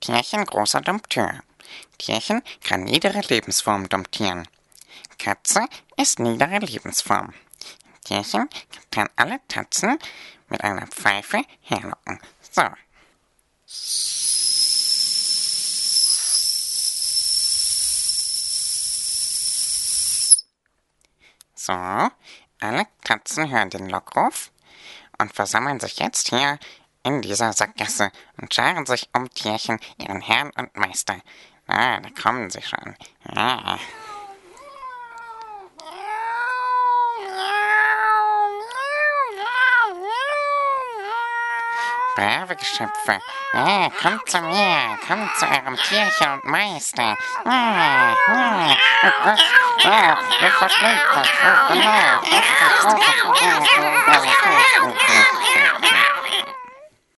Tierchen großer Dompteur. Tierchen kann niedere Lebensformen domptieren. Katze ist niedere Lebensform. Tierchen kann alle Tatzen mit einer Pfeife herlocken. So. So, alle Katzen hören den Lockruf und versammeln sich jetzt hier in dieser Sackgasse und scharen sich um Tierchen, ihren Herrn und Meister. Da kommen sie schon. Ja. Brave Geschöpfe, kommt zu mir, kommt zu eurem Tierchen und Meister. Ich verschlingt das.